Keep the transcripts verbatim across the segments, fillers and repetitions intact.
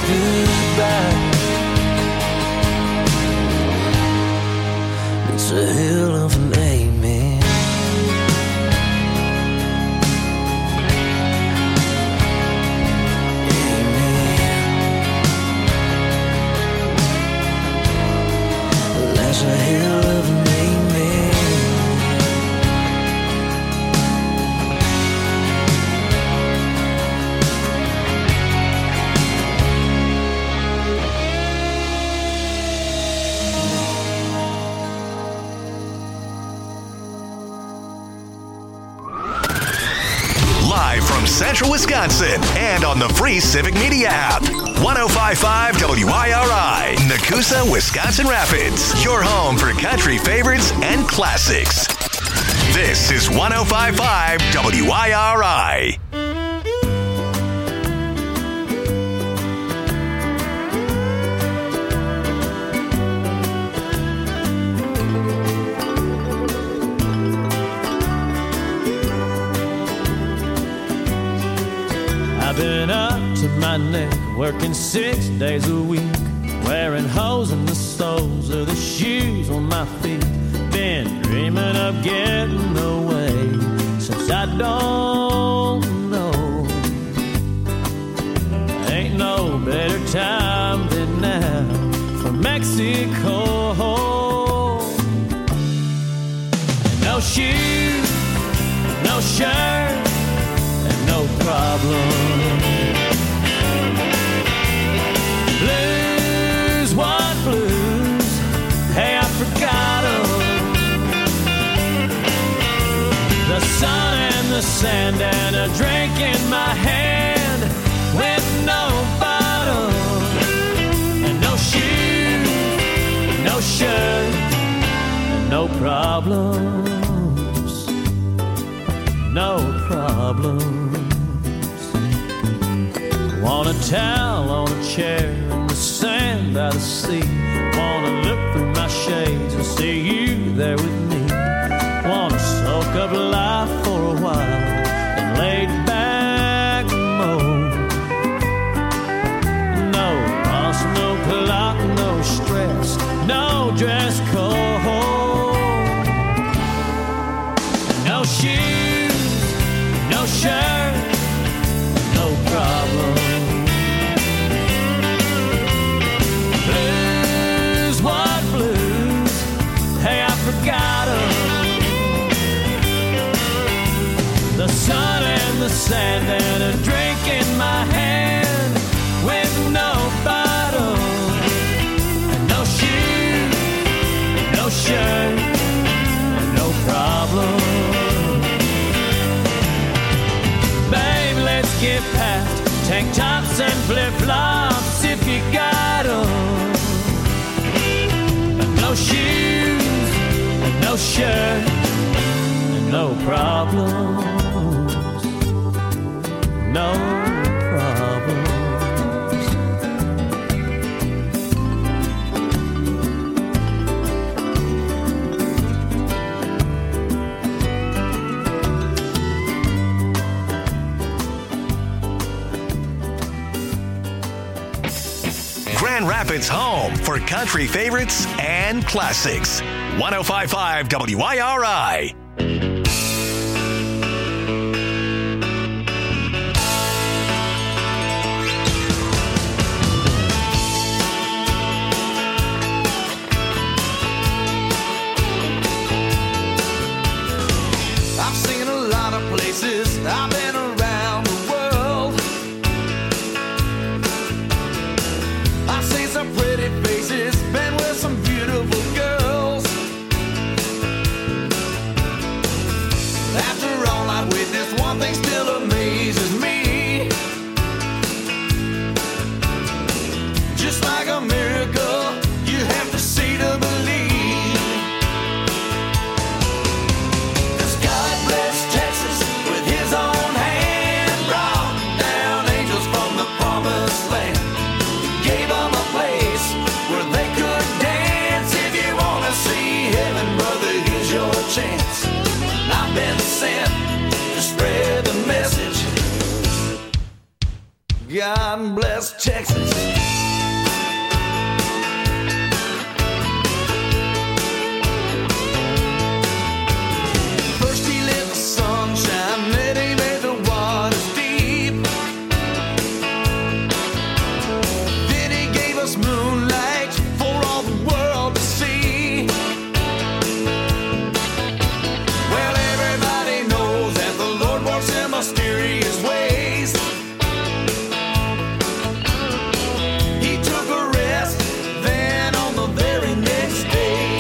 goodbye. It's a hell of an amen. Amen. That's a hell of an amen. Central Wisconsin and on the free Civic Media app. one oh five point five W I R I, Nakusa, Wisconsin Rapids. Your home for country favorites and classics. This is one oh five point five W I R I. Been up to my neck, working six days a week, wearing holes in the soles of the shoes on my feet. Been dreaming of getting away since I don't know. Ain't no better time than now for Mexico. No shoes, no shirt, no problem. Blues, what blues? Hey, I forgot 'em. The sun and the sand and a drink in my hand with no bottle and no shoes, no shirt, and no problems, no problems. Want a towel on a chair in the sand by the sea. Wanna look through my shades and see you there with me. Wanna soak up life for a while and lay back mode. No boss, no clock, no stress, no dress code. No shoes, no shirt, no problem. Blues, what blues? Hey, I forgot 'em. The sun and the sand and a drink in my hand with no bottle and no shoes, no shirt, and no problem. Babe, let's get past tank tops and flip-flops if you got 'em. No shoes, and no shirt, and no problems, no problems. Grand Rapids' home for country favorites and classics. one oh five point five W I R I. I've seen a lot of places. I've been around the world. I've seen some pretty faces, been with some beautiful girls. bless Texas. First he lit the sunshine, then he made the waters deep. Then he gave us moonlight for all the world to see. Well, everybody knows that the Lord works in mysterious ways. He took a rest, then on the very next day,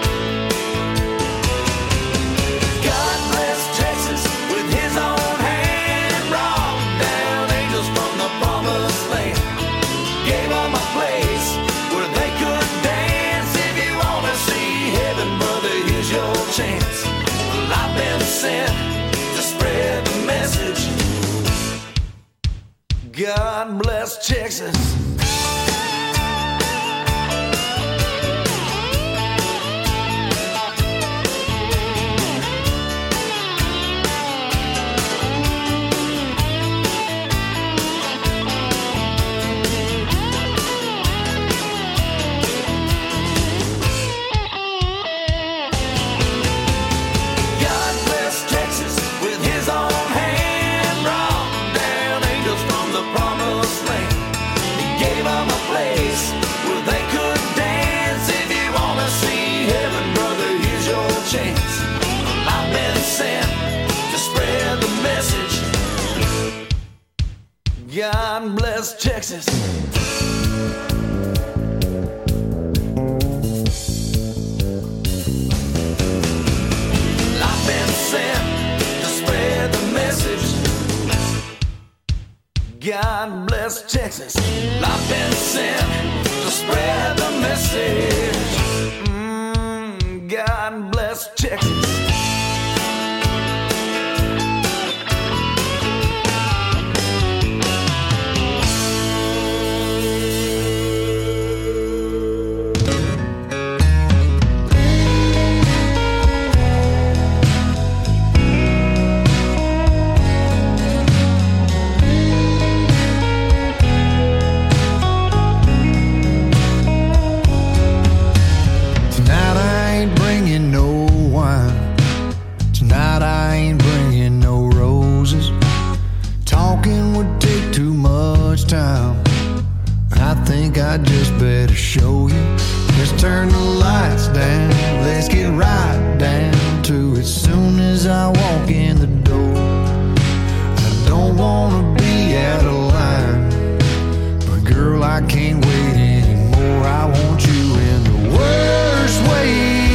God bless Texas with his own hand, brought down angels from the promised land, gave them a place where they could dance. If you want to see heaven, brother, here's your chance. Well, I've been sent to spread the message. God bless Texas. God bless Texas with his own hand, brought down angels from the promised land. He gave them a place where they could dance. If you want to see heaven, brother, here's your chance. I've been sent to spread the message. God bless Texas. I've been sent to spread the message. God bless Texas. I've been sent to spread the message. Mm, God bless Texas. Tonight I ain't bringing no wine. Tonight I ain't bringing no roses. Talking would take too much time. I think I just better show you. Let's turn the lights down. Let's get right down to it. Soon as I walk in the door, I don't wanna be out of line, but girl, I can't wait anymore. I want you in the worst way.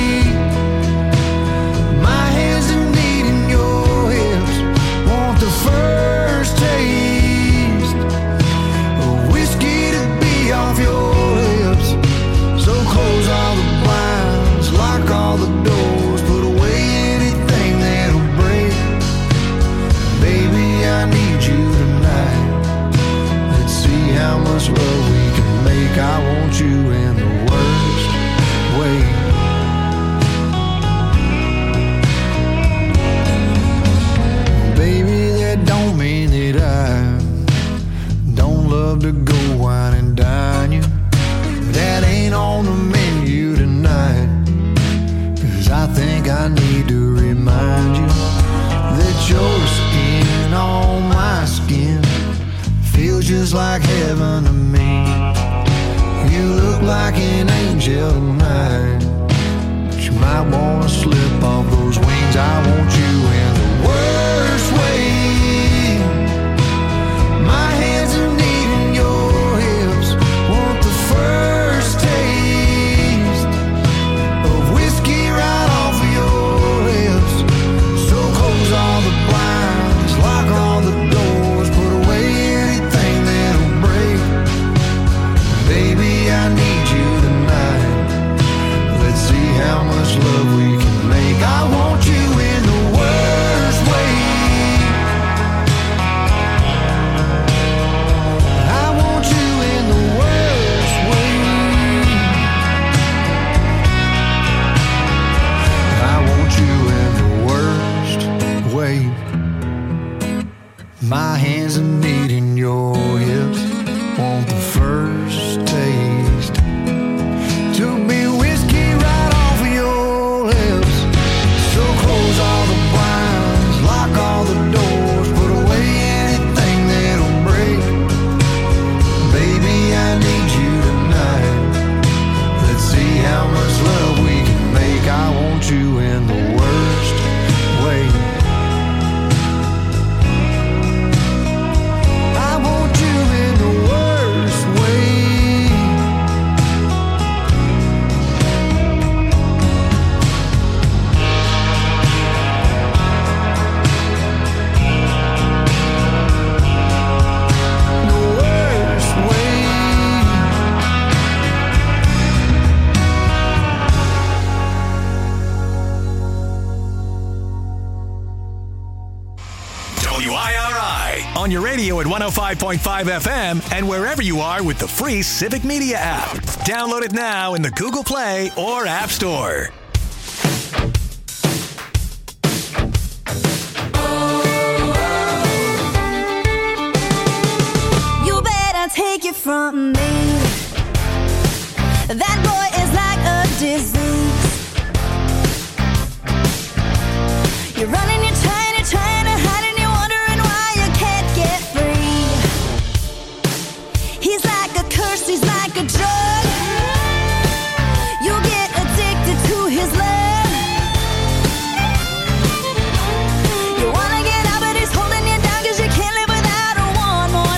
My hands are needing your hips. Want the first taste of whiskey to be off your lips. So close all the blinds, lock all the doors, put away anything that'll break. Baby, I need you tonight. Let's see how much love we can make. I want you in the worst way. Baby, that don't mean that I don't love to go wine and dine you. That ain't on the menu tonight. Cause I think I need to remind you that your skin on my skin feels just like heaven to me. You look like an angel tonight, but you might wanna slip off those wings. I want you in the worst way. My hands are needing your hips. Want the first taste of whiskey right off of your lips. So close all the blinds, lock all the doors, put away anything that'll break. Baby, I need you tonight. Let's see how much love we can make. I want you in the world. at one oh five point five F M and wherever you are with the free Civic Media app. Download it now in the Google Play or App Store. You better take it from me. That boy is like a disease. You're running, you're trying, you're trying to hide, and you're wondering why you can't get free. He's like a curse, he's like a drug. You get addicted to his love. You wanna get out, but he's holding you down, cause you can't live without her one more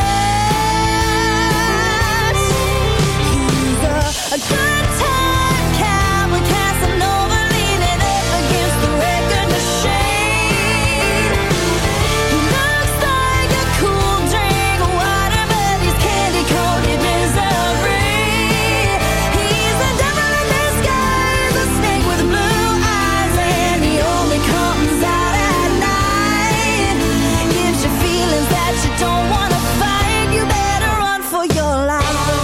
touch. He's a, a good time cowboy, Casanova, leaning up against the record machine. He looks like a cool drink of water, but he's candy-coated misery. He's the devil in disguise, a snake with blue eyes, and he only comes out at night. Gives you feelings that you don't want to fight. You better run for your life.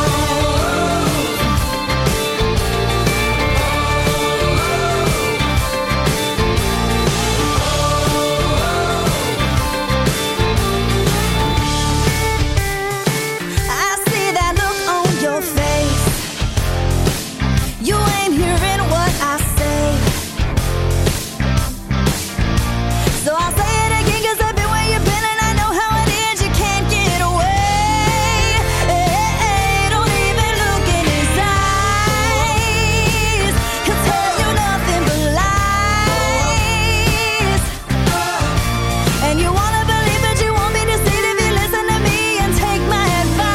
I see that look on your face. You ain't hearing what I say. So I'll say it again, cause I've been where you've been, and I know how it is. You can't get away. Don't even look in his eyes. He'll tell you nothing but lies. And you wanna believe, but you won't be deceived if you listen to me and take my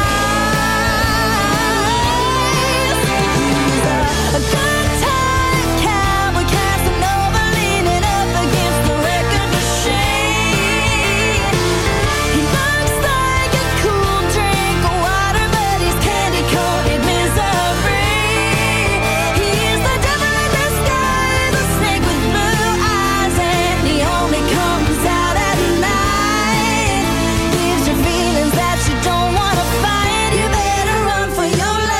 advice. He's a, a good time cowboy, Casanova, leaning up against the record machine. He looks like a cool drink of water, but he's candy-coated misery. He's the devil in disguise, a snake with blue eyes, and he only comes out at night. Gives you feelings that you don't want to fight. You better run for your life.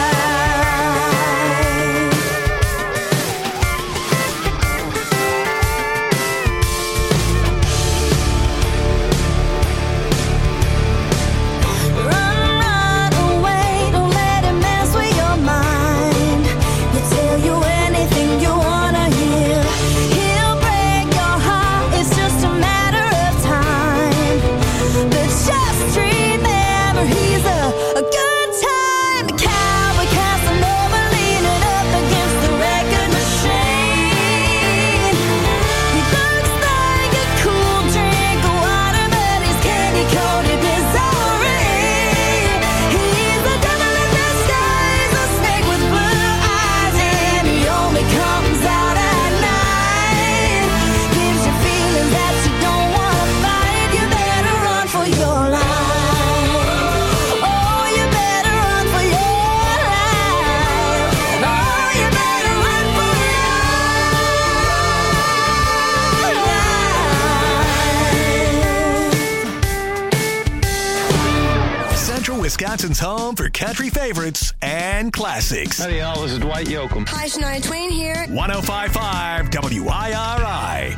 Run, run away, don't let him mess with your mind. He'll tell you anything you wanna hear. He'll break your heart, it's just a matter of time. But just remember, he's a, a good time cowboy, Casanova, leaning up against the record machine. He looks like a cool drink of water, but he's candy-coated misery. He's the devil in disguise, a snake with blue eyes, and he only comes out at night. Gives you feelings that you don't want to fight. You better run for your life. Oh, you better run for your life. Oh, you better run for your life. Central Wisconsin's home for country favorites and classics. Howdy, y'all. This is Dwight Yoakam. Hi, Shania Twain here. one oh five point five W I R I.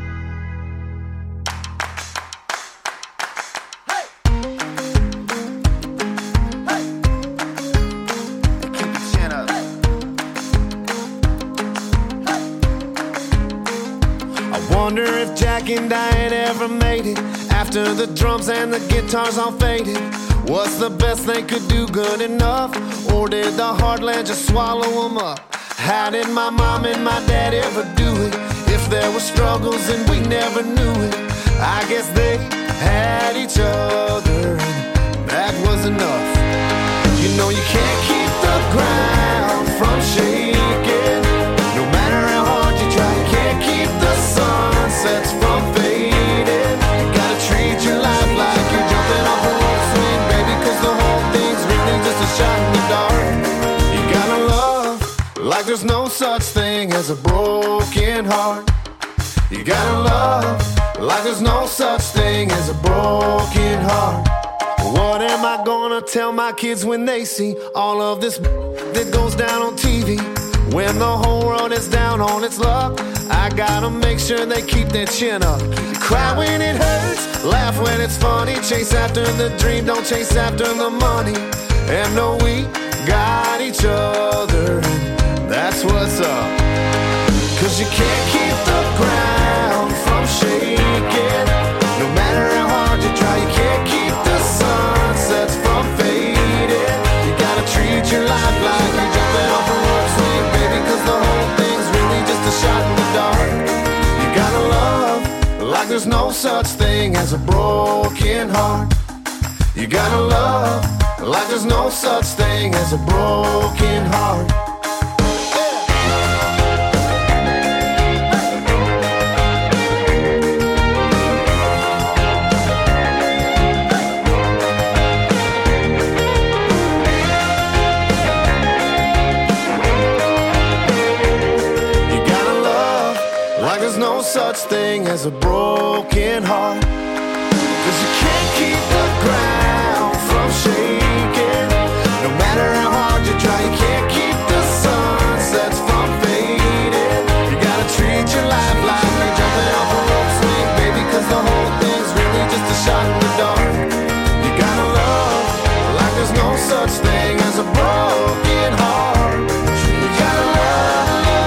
I wonder if Jack and Diane ever made it after the drums and the guitars all faded. What's the best they could do good enough? Or did the heartland just swallow them up? How did my mom and my dad ever do it? If there were struggles and we never knew it, I guess they had each other and that was enough. You know you can't keep the ground from shaking. No matter how hard you try, you can't keep the sunsets from fading. You gotta treat your life like you're jumping off a rope swing, baby, cause the whole thing's really just a shot in the dark. You gotta love like there's no such thing as a broken heart. You gotta love like there's no such thing as a broken heart. What am I gonna tell my kids when they see all of this that goes down on T V? When the whole world is down on its luck, I gotta make sure they keep their chin up. Cry when it hurts, laugh when it's funny. Chase after the dream, don't chase after the money. And know we got each other, and that's what's up. Cause you can't keep the ground from shaking. No matter how hard you try, you can't keep the sunsets from fading. You gotta treat your life like you're jumping off a rope swing, baby, cause the whole thing's really just a shot in the dark. You gotta love like there's no such thing as a broken heart. You gotta love like there's no such thing as a broken heart. No such thing as a broken heart. Cause you can't keep the ground from shaking. No matter how hard you try, you can't keep the sunsets from fading. You gotta treat your life like you're jumping off a rope swing, baby, cause the whole thing's really just a shot in the dark. You gotta love like there's no such thing as a broken heart. You gotta love.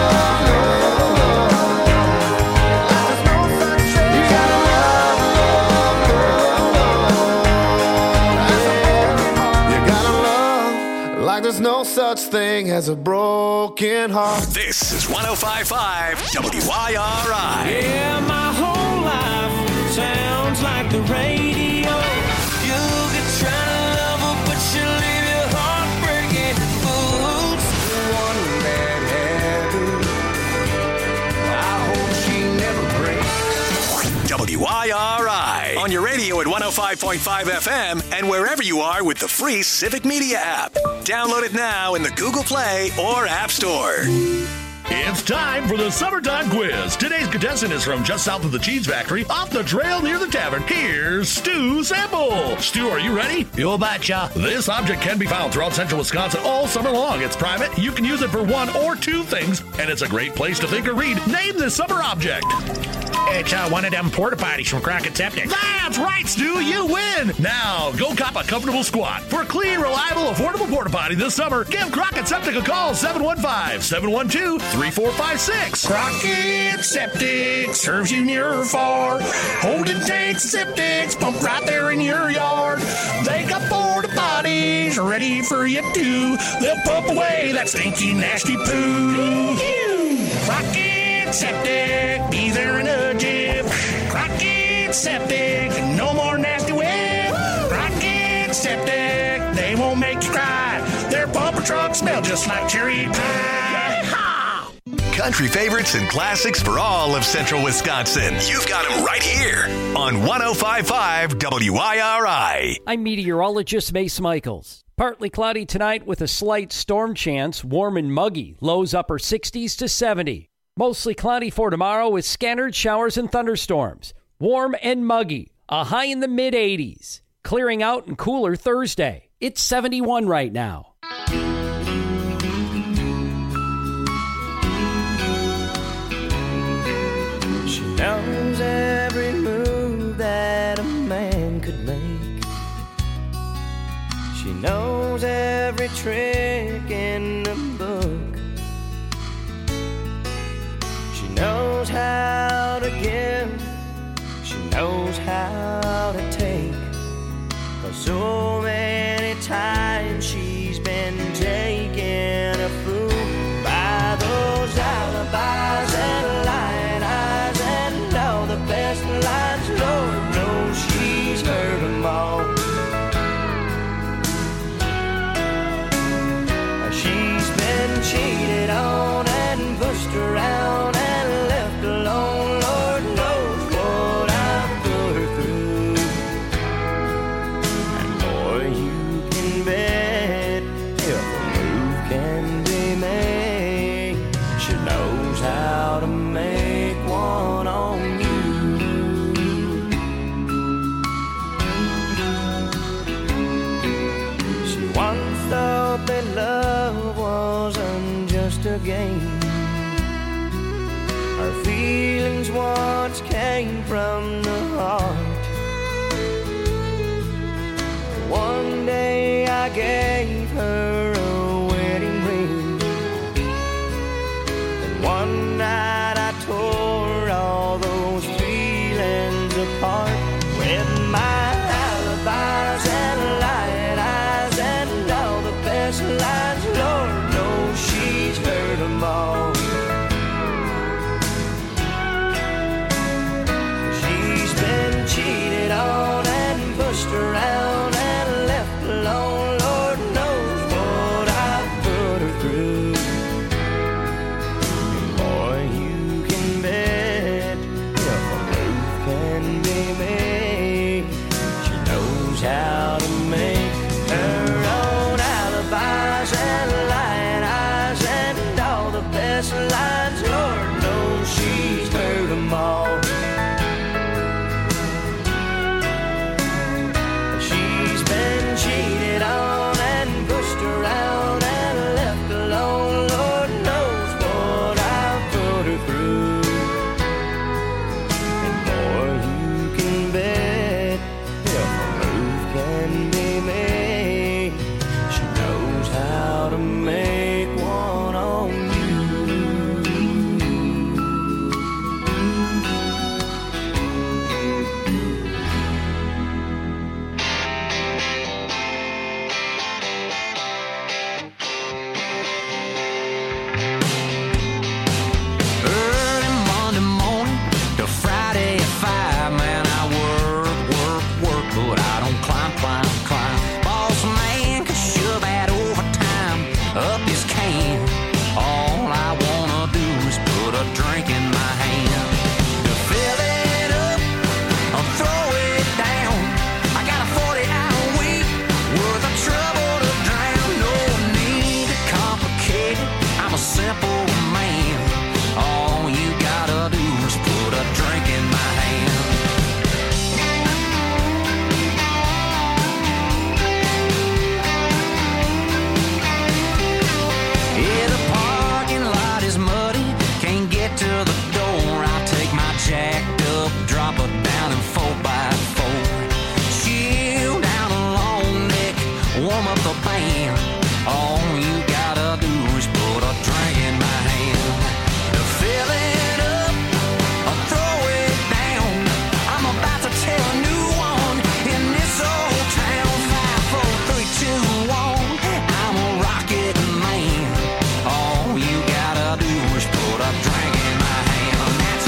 There's no such thing as a broken heart. This is one oh five point five W I R I. Yeah, my whole life sounds like the radio. You could try to love her, but she'll leave your heart breaking. Fools, one bad habit. I hope she never breaks. W I R I. On your radio at one oh five point five F M and wherever you are with the free Civic Media app. Download it now in the Google Play or App Store. It's time for the Summertime Quiz. Today's contestant is from just south of the cheese factory, off the trail near the tavern. Here's Stu Sample. Stu, are you ready? You betcha. This object can be found throughout central Wisconsin all summer long. It's private. You can use it for one or two things, and it's a great place to think or read. Name this summer object. It's uh, one of them porta potties from Crockett Septic. That's right, Stu. You win. Now, go cop a comfortable squat. For a clean, reliable, affordable porta potty this summer, give Crockett Septic a call. seven one five, seven one two, three four five six. Crockett Septic serves you near or far. Holding tanks and septics pump right there in your yard. They got porta potties ready for you too. They'll pump away that stinky, nasty poo. Crockett Septic, be there in a jiff. Crockett Septic, no more nasty whip. Crockett Septic, they won't make you cry. Their bumper trucks smell just like cherry pie. Country favorites and classics for all of central Wisconsin. You've got them right here on one oh five point five W I R I. I'm meteorologist Mace Michaels. Partly cloudy tonight with a slight storm chance, warm and muggy, lows upper sixties to seventy. Mostly cloudy for tomorrow with scattered showers and thunderstorms. Warm and muggy, a high in the mid eighties. Clearing out and cooler Thursday. It's seventy-one right now. She knows every move that a man could make. She knows every trick in the book. She knows how to give, she knows how to take. 'Cause so many times she's been taken a fool by those alibis and lying eyes and all the best lines. Lord knows she's heard them all. She's been cheated on and pushed around and left alone. Lord knows what I've put her through. And Lord just a game. Our feelings once came from the heart. One day I gave her a wedding ring, and one night I tore all those feelings apart with my alibis and lying eyes and all the best lies. Lord knows she's heard them all. She's been cheated on and pushed around and left alone. Lord knows what I've put her through. And boy, you can bet if a move can be made, she knows how to make her own alibis and lying eyes and all the best lines. Lord knows she's heard them all. She's been cheated on and pushed around and left alone. Lord knows what I've put her through. And boy, you can bet if a move can be made, she knows how to make one on you. Early Monday morning to Friday at five, man, I work, work, work, but I don't climb, climb, climb. Boss man can shove that overtime up his can. All I wanna do is put a drink in my hand. To fill it up or throw it down, I got a forty-hour week worth of trouble to drown. No need to complicate it, I'm a simple man. All you gotta do is put a drink in my hand. Yeah, the parking lot is muddy, can't get to the door. I take my jacked up, drop her down in four by four. Chill down a long neck, warm up the band. All you gotta do is put a drink in my hand. To fill it up or throw it down, I'm about to tell a new one in this old town. Five, four, three, two, one, I'm a rocket man. All you gotta do is put a drink in my hand. That's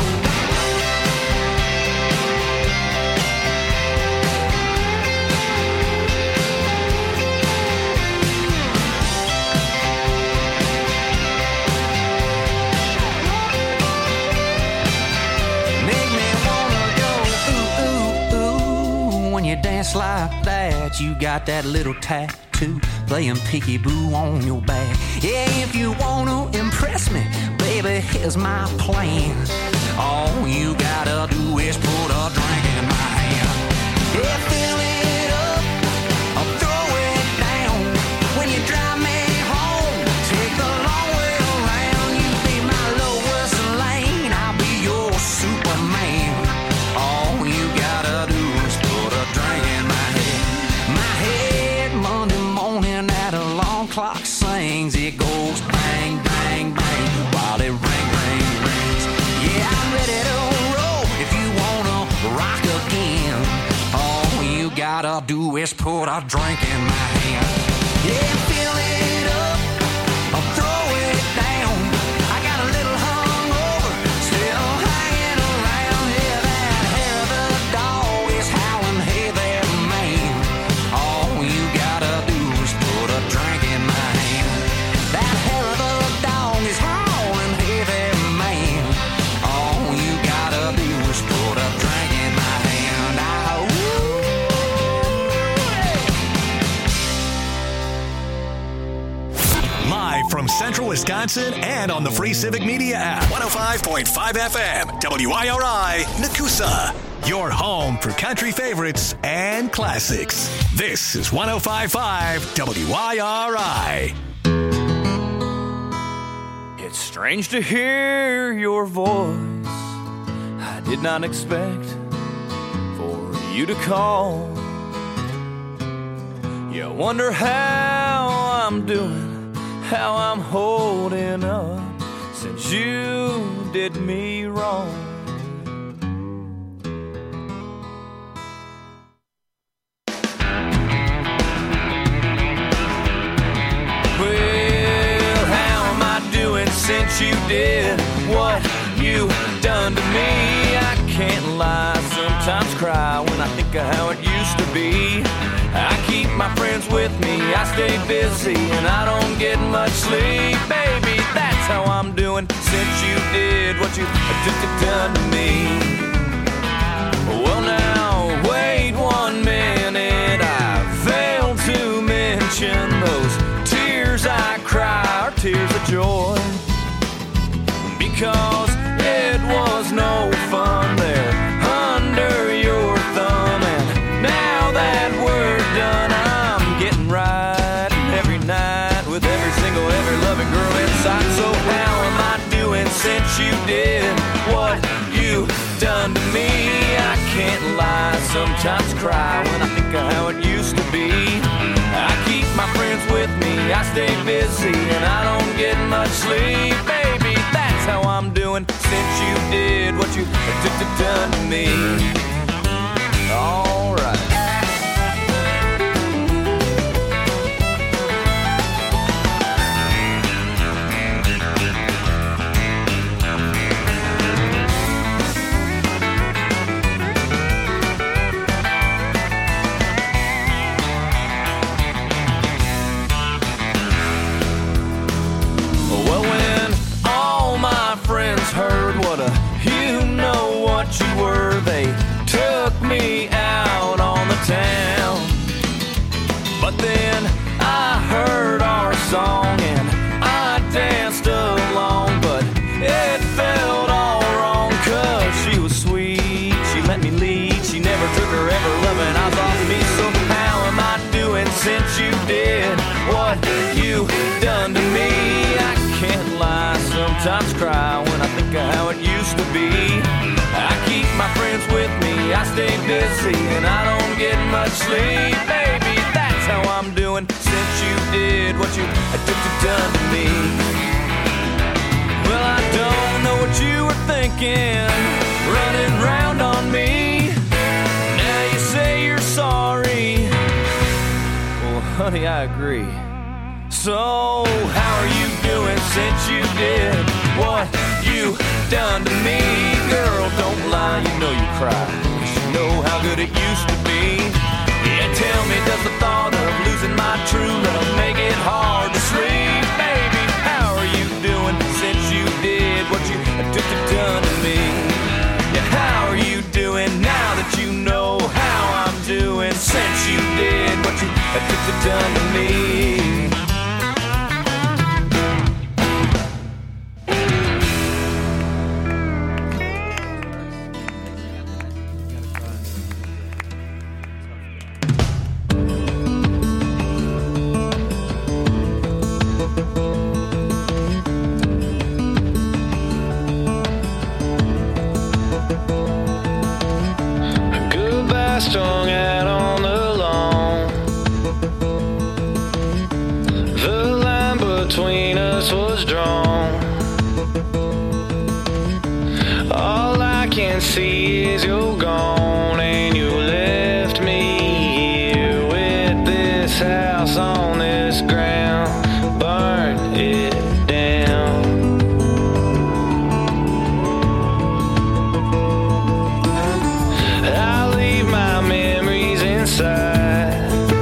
make me wanna go ooh, ooh, ooh. When you dance like that, you got that little tattoo playing peekaboo on your back. Yeah, if you wanna impress me, baby, here's my plan. All you gotta do is put a drink in my hand. Yeah, fill it up or throw it down. When you drive me home, take the long way around. You be my lowest lane, I'll be your Superman. All you gotta do is put a drink in my head. My head Monday morning at alarm clock sings. It goes bang, bang, bang while it ring, ring, rings. Yeah, I'm ready to roll if you wanna rock again. All you gotta do is put a drink in my hand. Yeah, fill it up or throw it down. I got a little hungover, still hanging around. Yeah, that hair of the dog is howling, hey there, man. All you gotta do is put a drink in my hand. That hair of the dog is howling, hey there, man. All you gotta do is put a drink in my hand. Ah, ooh, Live from Central Wisconsin and on the free Civic Media app. one oh five point five F M, W I R I, Nakusa. Your home for country favorites and classics. This is one oh five point five W I R I. It's strange to hear your voice. I did not expect for you to call. You wonder how I'm doing, how I'm holding up since you did me wrong. Well, how am I doing since you did what you done to me? I can't lie, sometimes cry when I think of how it used to be. I keep my friends with me, I stay busy, and I don't get much sleep. Baby, that's how I'm doing since you did what you done to me. Well now, wait one minute, I failed to mention those tears I cry are tears of joy. Because it was no fun there under your thumb, and now that we're done, I'm getting right every night with every single, every loving girl inside. So how am I doing since you did what you done to me? I can't lie, sometimes cry when I think of how it used to be. I keep my friends with me, I stay busy, and I don't get much sleep. Baby, that's how I'm doing since you did what you done to me. All right. Well, when all my friends heard what a you know what you were, they took me out on the town. But then I heard our song and I danced along, but it felt all wrong, cause she was sweet, she let me lead, she never took her ever loving eyes off me. So how am I doing since you did what you done to me? I can't lie, sometimes cry when I think of how it used to be. I keep my friends with me, I stay busy, and I don't get much sleep. Baby, that's how I'm doing since you did what you done to me. Well, I don't know what you were thinking, running round on me. Now you say you're sorry. Well, honey, I agree. So, how are you doing since you did what you done to me? Girl, don't lie, you know you cry, 'cause you know how good it used to be. Yeah, tell me, does the thought of losing my true love make it hard to sleep? Baby, how are you doing since you did what you done to me? Yeah, how are you doing now that you know how I'm doing since you did what you done to me? Strung out on the lawn. The line between us was drawn. All I can see is you're gone, and you left me here with this house on this ground. Burn it down. I'll leave my memories inside,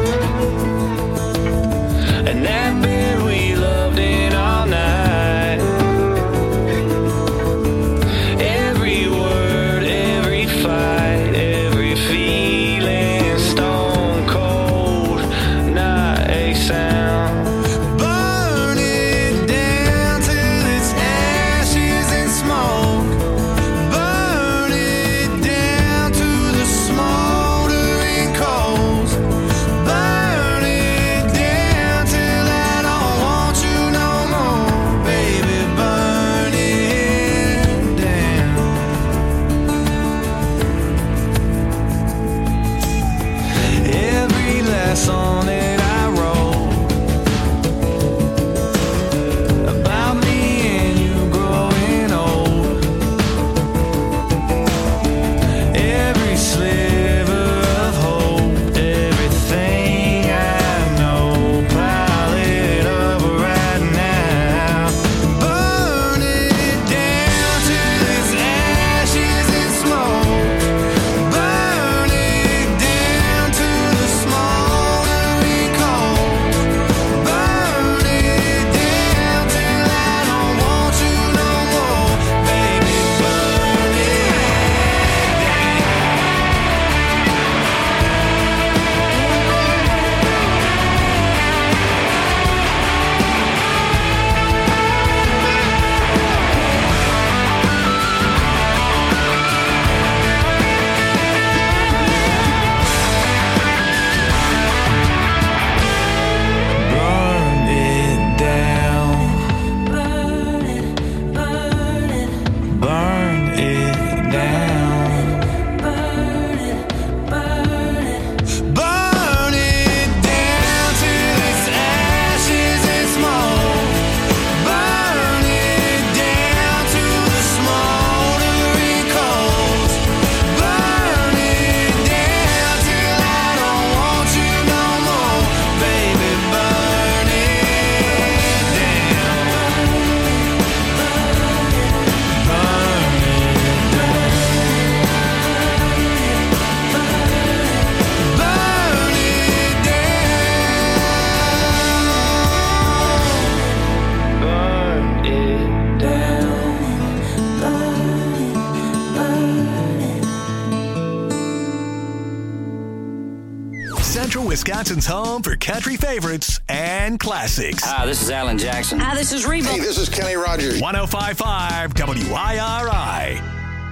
and that bed we loved in all night. Every word, every fight. Wisconsin's home for country favorites and classics. Hi, this is Alan Jackson. Hi, this is Reba. Hey, this is Kenny Rogers. one oh five point five W I R I.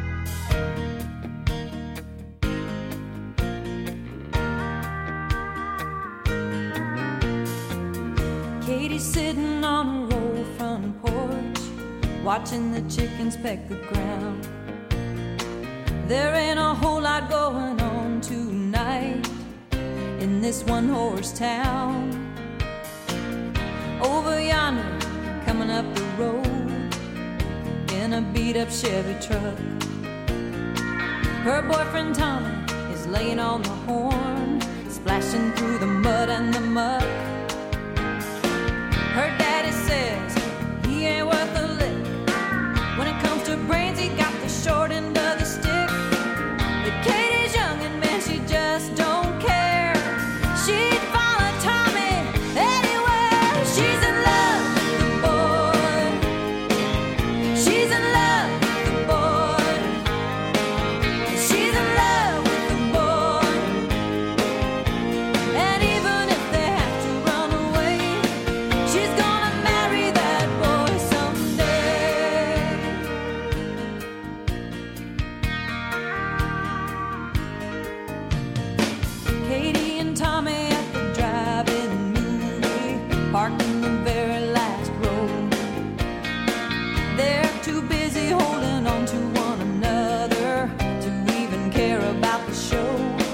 Katie's sitting on a roll front porch, watching the chickens peck the ground. There ain't a whole lot going on tonight in this one-horse town. Over yonder, coming up the road in a beat-up Chevy truck, her boyfriend Tommy is laying on the horn, splashing through the mud and the muck. Her daddy says he ain't worth a lick. When it comes to brains, he got the short end of the stick. But Katie's young and man, she just don't care. She'd follow Tommy anywhere. She's in love with the boy. She's in love with the boy. She's in love with the boy. And even if they have to run away, she's gonna marry that boy someday. Katie and Tommy at the drive-in movie, parked in the very last row. They're too busy holding on to one another to even care about the show.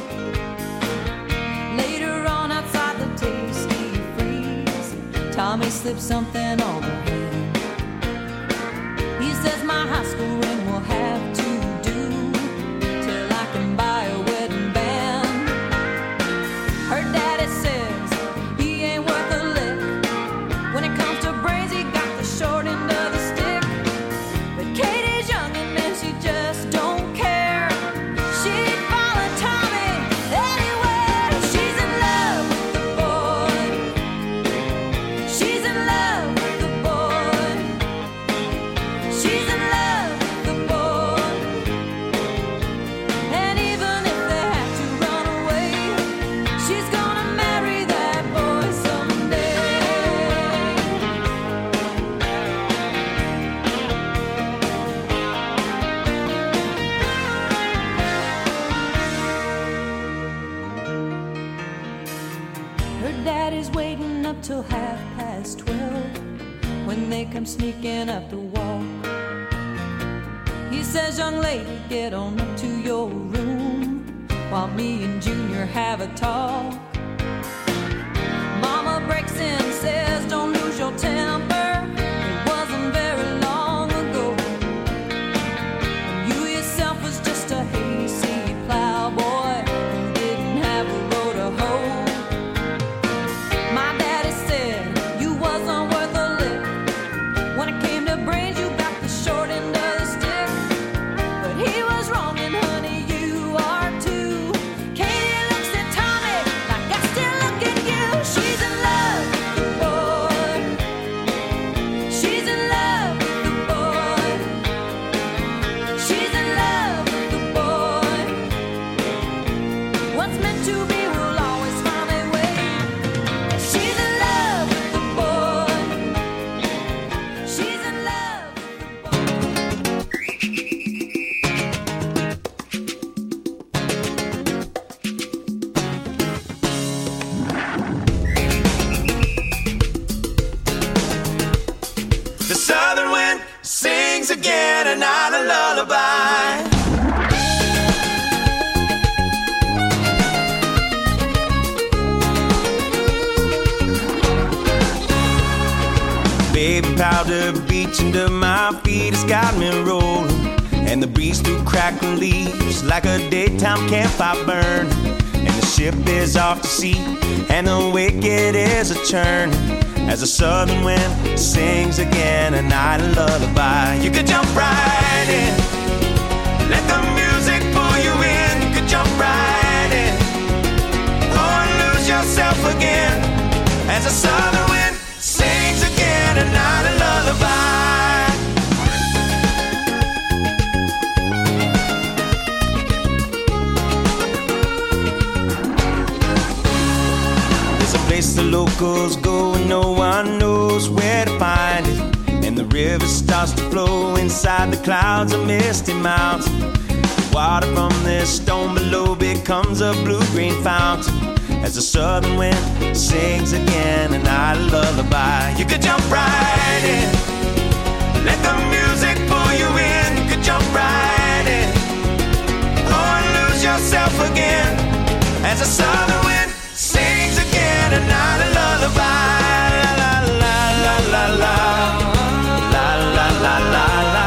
Later on outside the Tasty Freeze, Tommy slipped something on her hand. He says my high school ring will have to do till I can buy a wedding band. Her daddy says he ain't worth a lick. When it comes to brains, he got the short end of the stick. But Katie's young and man, she just don't care. She'd follow Tommy anywhere. She's in love with the boy. She's in love with the boy. She's in love with the boy. And even if they have to run away, she's gonna marry that boy someday. Her daddy's waiting up till half past twelve when they come sneaking up the walk. He says, young lady, get on up to your room while me and Junior have a talk. Mama breaks in and says, don't lose your temper. It wasn't very long ago. And you yourself was just a hayseed plowboy who didn't have a row to hoe. My daddy said you wasn't worth a lick. When it came to brains, you got the short end of the stick. But he was wrong, and honey, you are too. Katie looks at Tommy like I still look at you. She's in love with the boy. She's in love with the boy. She's in love with the boy. What's meant to be will always find a way. She's in love with the boy. She's in love with the The southern wind sings again a night a lullaby. Baby powder beach under my feet has got me rolling, and the breeze through crackling leaves like a daytime campfire burn. And the ship is off to sea, and the wicked is a churn as the southern wind sings again a night a lullaby. You could jump right in, let the music pull you in. You could jump right in, or lose yourself again as the southern wind sings again a night a lullaby. chemicals go and no one knows where to find it. And the river starts to flow inside the clouds of misty mountains. Water from this stone below becomes a blue-green fountain as the southern wind sings again a night lullaby. You could jump right in, let the music pull you in. You could jump right in, or lose yourself again as the southern wind sings again a night lullaby. La la la la la la la la la la la.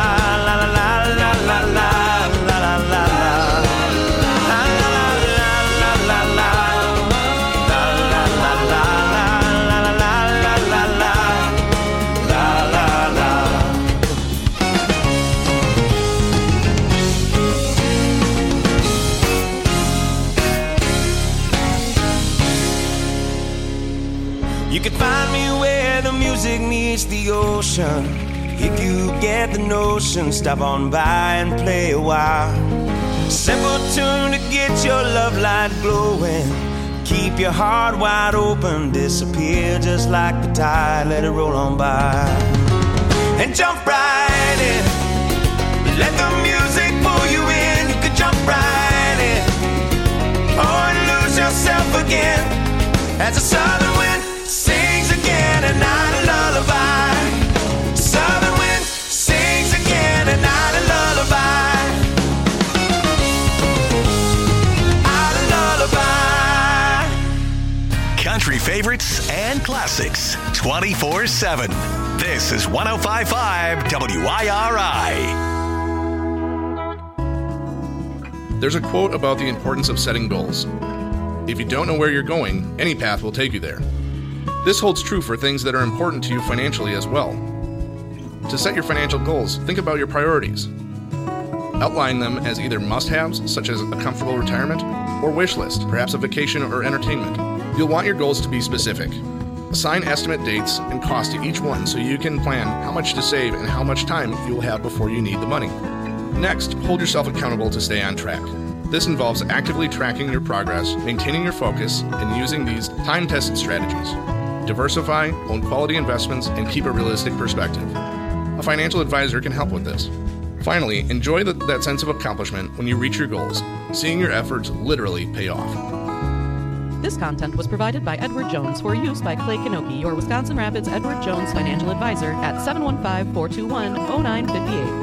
You can find me where the music meets the ocean. If you get the notion, stop on by and play a while. Simple tune to get your love light glowing. Keep your heart wide open, disappear just like the tide, let it roll on by. And jump right in, let the music pull you in. You could jump right in, or lose yourself again as the southern wind sings again a night lullaby. Southern wind sings again a night lullaby. A lullaby. Country favorites and classics twenty-four seven. This is one oh five point five W I R I. There's a quote about the importance of setting goals. If you don't know where you're going, any path will take you there. This holds true for things that are important to you financially as well. To set your financial goals, think about your priorities. Outline them as either must-haves, such as a comfortable retirement, or wish list, perhaps a vacation or entertainment. You'll want your goals to be specific. Assign estimate dates and cost to each one so you can plan how much to save and how much time you'll have before you need the money. Next, hold yourself accountable to stay on track. This involves actively tracking your progress, maintaining your focus, and using these time-tested strategies. Diversify, own quality investments, and keep a realistic perspective. A financial advisor can help with this. Finally, enjoy the, that sense of accomplishment when you reach your goals, seeing your efforts literally pay off. This content was provided by Edward Jones for use by Clay Kanoki, your Wisconsin Rapids Edward Jones financial advisor at seven one five, four two one, oh nine five eight.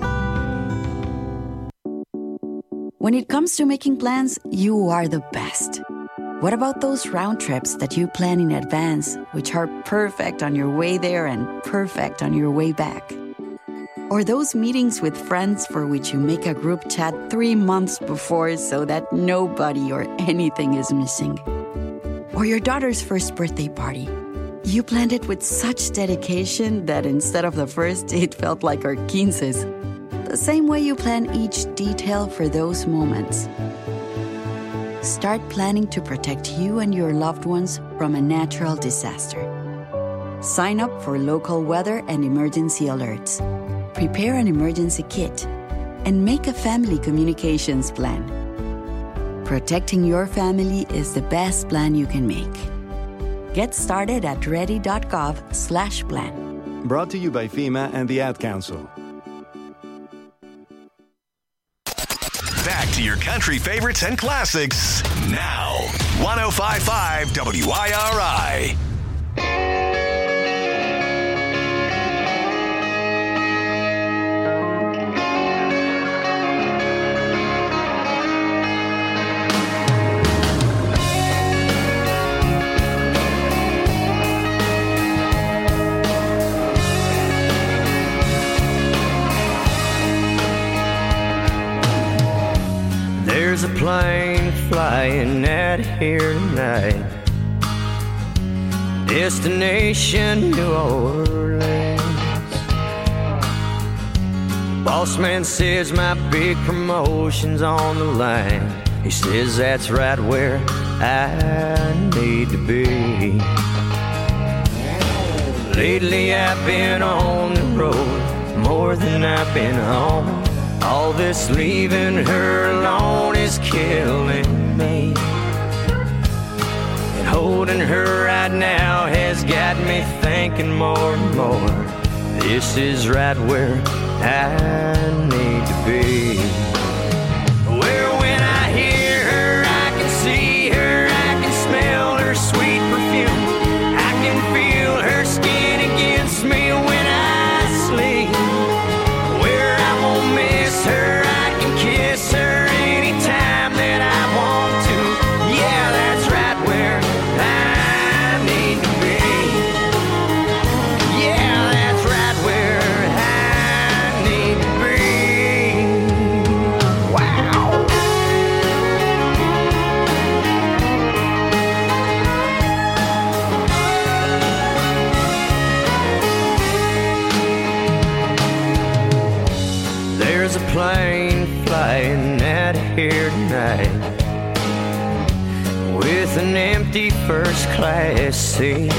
When it comes to making plans, you are the best. What about those round trips that you plan in advance, which are perfect on your way there and perfect on your way back? Or those meetings with friends for which you make a group chat three months before so that nobody or anything is missing? Or your daughter's first birthday party. You planned it with such dedication that instead of the first, it felt like our quinces. The same way you plan each detail for those moments. Start planning to protect you and your loved ones from a natural disaster. Sign up for local weather and emergency alerts. Prepare an emergency kit and make a family communications plan. Protecting your family is the best plan you can make. Get started at ready.gov slash plan. Brought to you by FEMA and the Ad Council. Back to your country favorites and classics now. one oh five point five W I R I. There's a plane flying out here tonight. Destination New Orleans. Boss man says my big promotion's on the line. He says that's right where I need to be. Lately I've been on the road more than I've been home. All this leaving her alone is killing me. And Holding her right now has got me thinking more and more. This is right where I need to be. Where when I hear her, I can see her, I can smell her sweet perfume. I can feel her skin against me when I sleep. Where I won't miss her, I can kiss her anytime that I want to. Yeah, that's right where I need to be. Yeah, that's right where I need to be. Wow. There's a plane flying out of here tonight with an empty first class seat.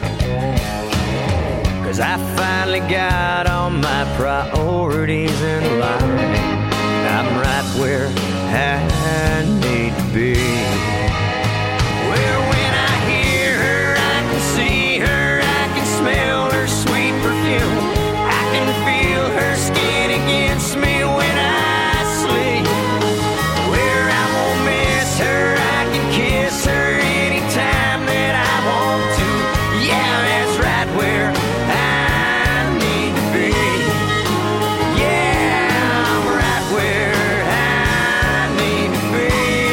Cause I finally got all my priorities in line. I'm right where I need to be. Where when I hear her, I can see her, I can smell her sweet perfume. I can feel her skin against me when I sleep. Where I won't miss her, I can kiss her anytime that I want to. Yeah, that's right where I need to be. Yeah, I'm right where I need to be.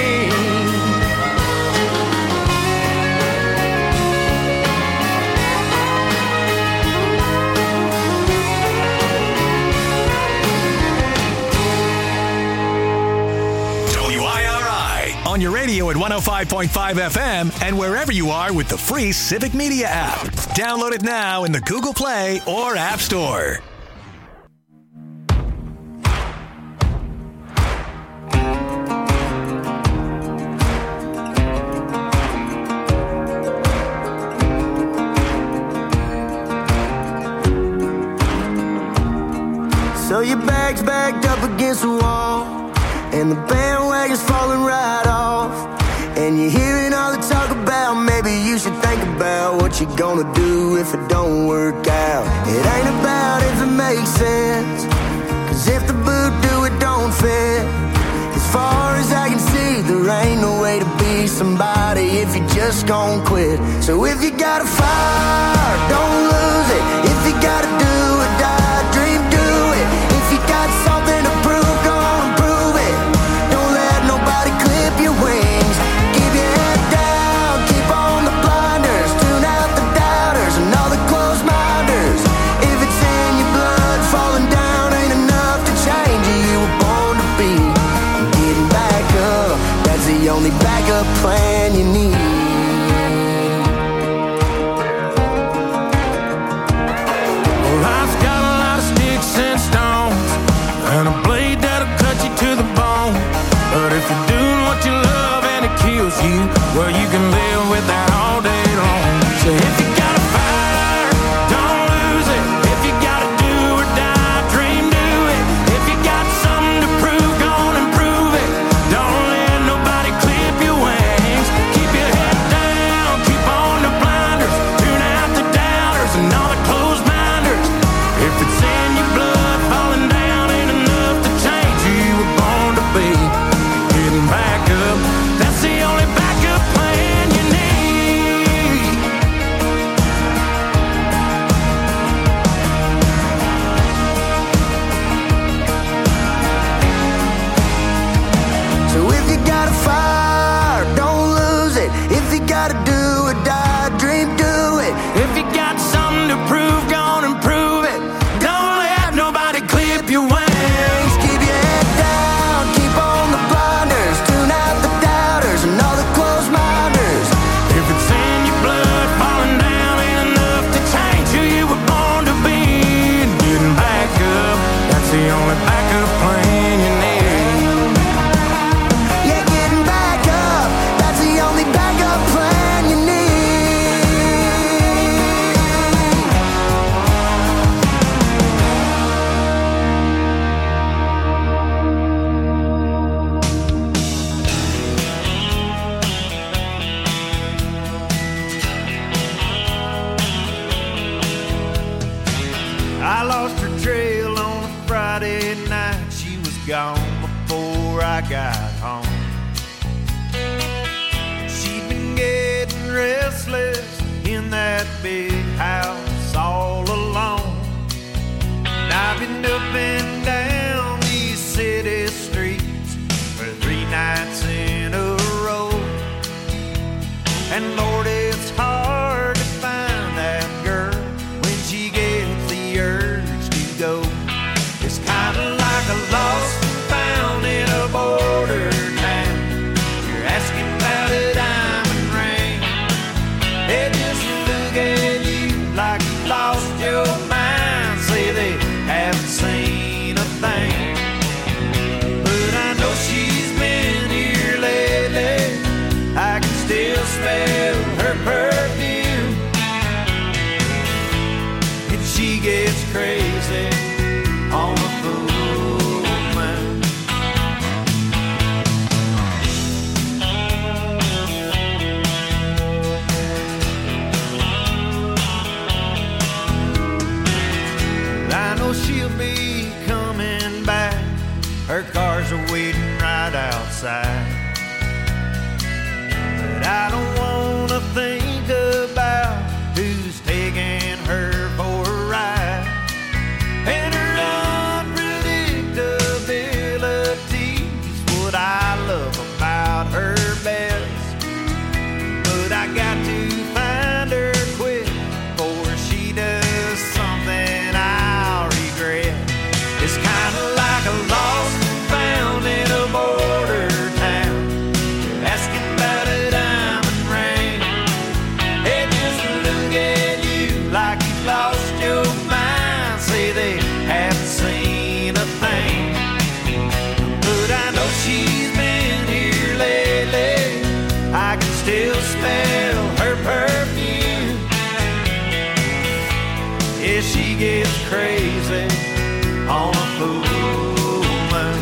W I R I on your radio at one oh five point five F M and wherever you are with the free Civic Media app. Download it now in the Google Play or App Store. So your bag's backed up against the wall, and the bandwagon's falling right off. And you're hearing all the talk about maybe you should think about what you're gonna do if it don't work out. It ain't about if it makes sense, cause if the boot do, it don't fit. As far as I can see, there ain't no way to be somebody if you just gon' quit. So if you got a fire, don't lose it. If you gotta do or die, dream, do it. If you got something to prove, go on and prove it. Don't let nobody clip your wings. Keep your head down, keep on the blinders. Tune out the doubters and all the closed minders. If it's in your blood, falling down ain't enough to change you. You were born to be. And getting back up, that's the only backup plan you need. Life's got a lot of sticks and stones, and a blade that'll cut you to the bone. But if you're doing what you love and it kills you, well, you can live with that all day long. So if you got a fire, don't lose it. If you gotta do or die, dream, do it. If you got something to prove, go on and prove it. Don't let nobody clip your wings. Keep your head down, keep on the blinders. Tune out the doubters and all the closed minders. If it's in your blood, falling down ain't enough to change who you were born to be. Getting back up, that's the only backup plan lost her trail on a Friday night. She was gone before I got home. She'd been getting restless in that big house all alone. And I've been up and down these city streets for three nights in a row. And Lord, it's hard to find that girl when she gets the urge to go. It's kind of like a lost and found in a border town. You're asking about a diamond ring. They just look at you like you lost your mind. Say they haven't seen a thing. But I know she's been here lately. I can still smell her perfume. And she gets crazy on a full moon. I know she'll be coming back. Her cars are waiting right outside. But I don't wanna think about who's taking her for a ride. And her unpredictability's what I love about her best. But I got to find her quick before she does something I'll regret. It's kinda like a lost and found in a border town. You're asking about a diamond ring. They just look at you like you lost your mind. Say they haven't seen a thing. But I know she's been here lately. I can still smell her perfume. Yeah, she gets crazy on a full moon.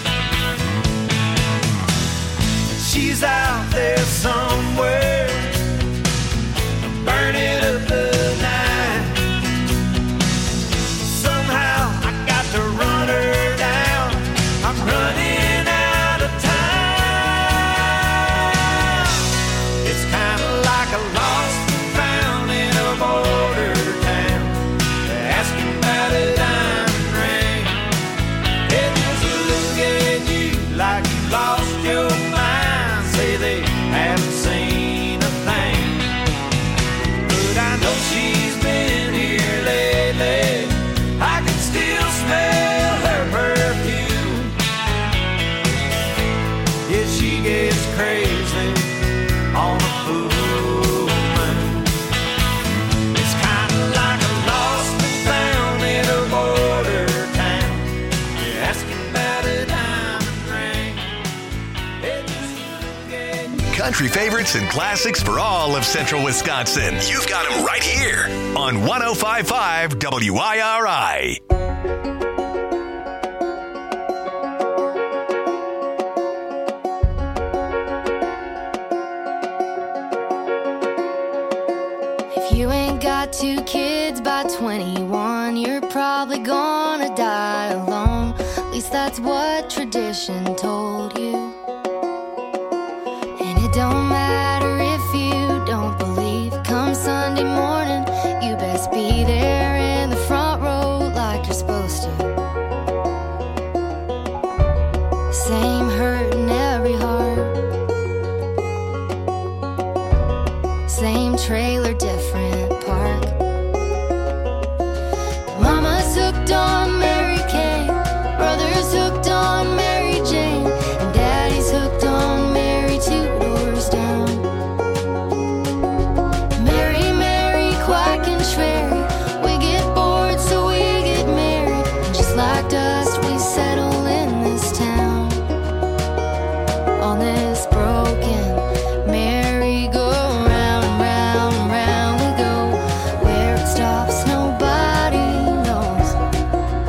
She's out there somewhere, burning up the night. Somehow I got to run her down. I'm running out of time. It's kind of like a lost and found in a border town. They're asking about a diamond ring. They just look at you like you lost your mind. Say they haven't seen a thing. But I know she's been here lately. I can still smell her perfume. Yeah, she gets crazy on a full moon. It's kinda like a lost and found in a border town. You're asking about a diamond ring. They just look at you. Country favorites and classics for all of central Wisconsin. You've got them right here on one oh five point five W I R I. If you ain't got two kids by twenty-one, you're probably gonna die alone. At least that's what tradition told you. And it don't matter if you don't believe. Come Sunday morning, you best be there in the front row like you're supposed to. Same hurt in every heart. Same trailer, different park. Mama's hooked on Mary Kay, brother's hooked on Mary Jane, and daddy's hooked on Mary two doors down. Mary, Mary, quack and Sherry, we get bored so we get married. And just like dust we settle in this town, on this broken merry-go-round, round, round we go. Where it stops nobody knows.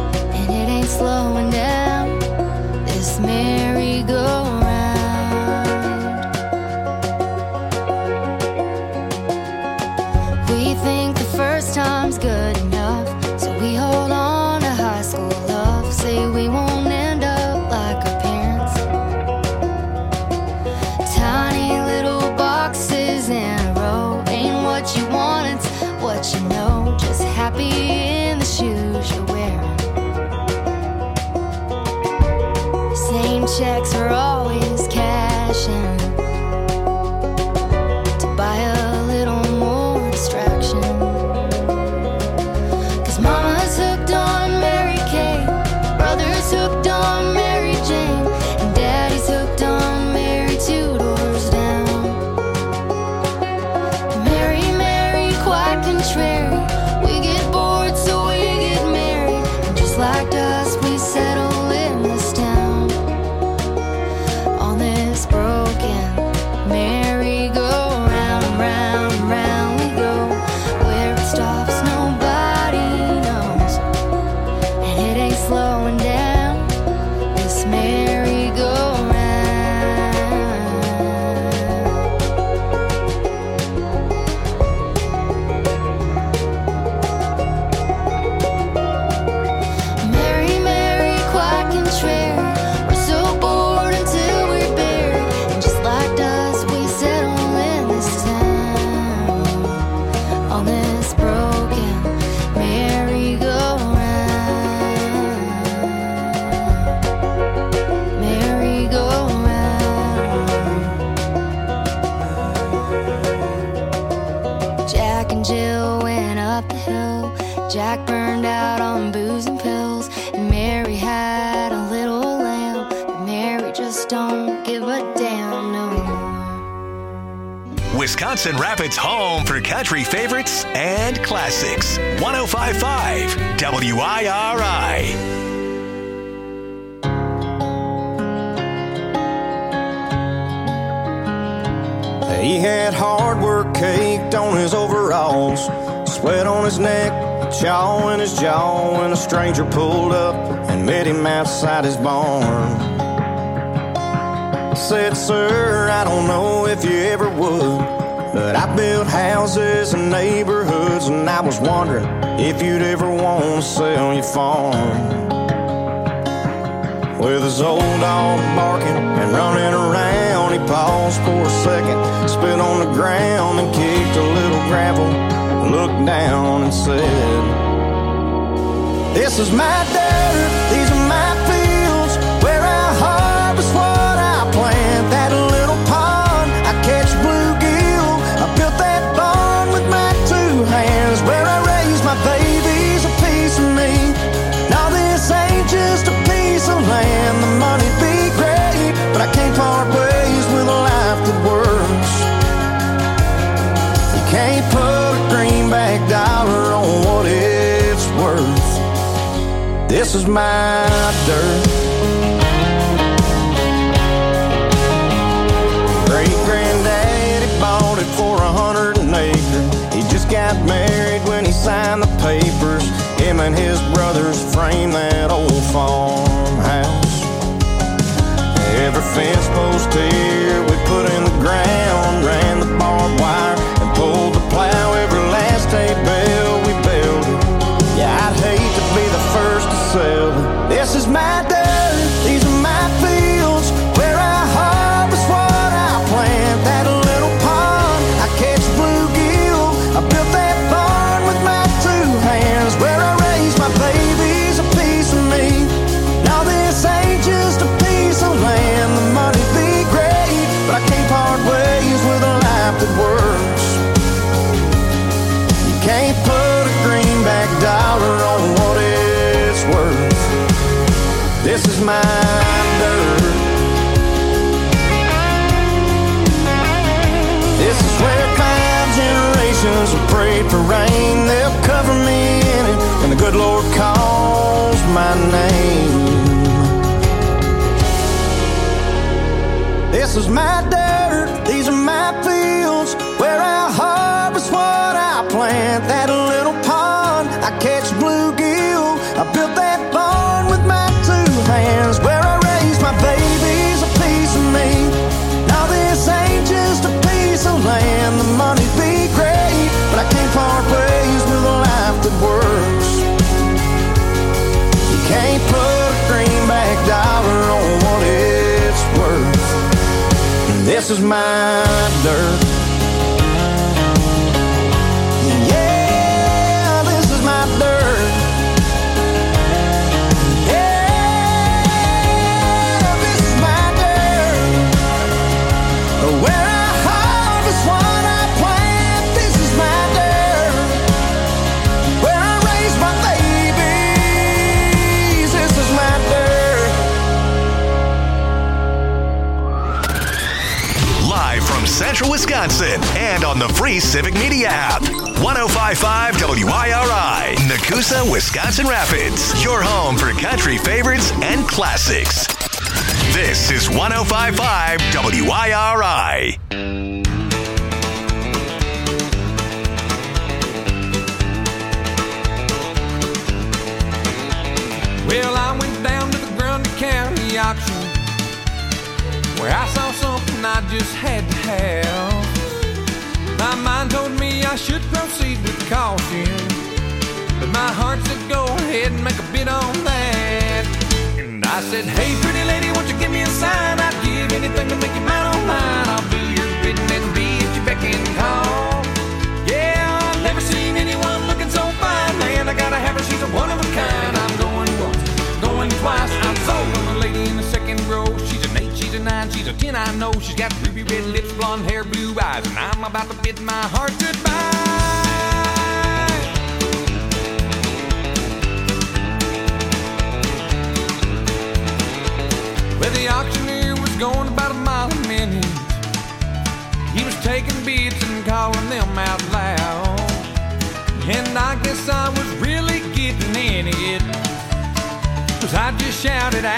Jack burned out on booze and pills, and Mary had a little lamb, but Mary just don't give a damn no more. Wisconsin Rapids' home for country favorites and classics. one oh five point five W I R I. He had hard work caked on his overalls, sweat on his neck, chaw in his jaw, when a stranger pulled up and met him outside his barn. Said, sir, I don't know if you ever would, but I built houses and neighborhoods, and I was wondering if you'd ever want to sell your farm. With his old dog barking and running around, he paused for a second, spit on the ground and kicked a little gravel, looked down and said, this is my dirt, these are my fields, where I harvest what I plant. That little pond, I catch bluegill, I built that barn with my two hands, where I raise my babies, a piece of me. Now this ain't just a piece of land, the money'd be great, but I can't part ways with a life that works. You can't put a greenback dollar on what it's worth. This is my dirt. Great-granddaddy bought it for a hundred an acre. He just got married when he signed the papers. Him and his brothers framed that old farmhouse. Every fence post here we put in the ground, ran the barbed wire and pulled the plow. Every last hay bale we built it. Yeah, I'd hate to be the first to sell it. This is my dirt, these are my fields, where I harvest what I plant. That little pond, I catch bluegill, I built that barn with my two hands, where I raise my babies, a piece of me. Now this ain't just a piece of land, the money'd be great, but I can't part ways with a life that works. You can't put a greenback dollar on what it's worth. This is my dirt. This is where five generations have prayed for rain. They'll cover me in it when the good Lord calls my name. This is my dirt, these are my fields, where I harvest what I plant. That little pond, I catch bluegill, I built that barn with my two hands, where I raise my babies, a piece of me. Now this ain't just a piece of land, the money'd be great, but I can't part ways with a life that works. You can't put a greenback dollar on what it's worth. This is my dirt. Yeah, this is my dirt. Yeah, this is my dirt. Where I harvest what I plant. This is my dirt. Where I raise my babies. This is my dirt. Live from Central Wisconsin and on the free Civic Media app. one oh five point five W I R I, Nakusa, Wisconsin Rapids. Your home for country favorites and classics. This is one oh five point five W I R I. Well, I went down to the Grundy County auction, where I saw something I just had to have. My mind told me I should proceed with caution, but my heart said go ahead and make a bid on that. And I said, hey pretty lady, won't you give me a sign? I'd give anything to make you mine on mine. I'll do your bidding and be at your beck and call. Yeah, I've never seen anyone looking so fine, man. I gotta have her, she's a one of a kind. I'm going once, going twice, I'm sold on the lady in the second row. She's an eight, she's a nine, she's a ten, I know. She's got ruby red lips, blonde hair, blue eyes, and I'm about to bid my heart goodbye. beats and calling them out loud. And I guess I was really getting in it, 'cause I just shouted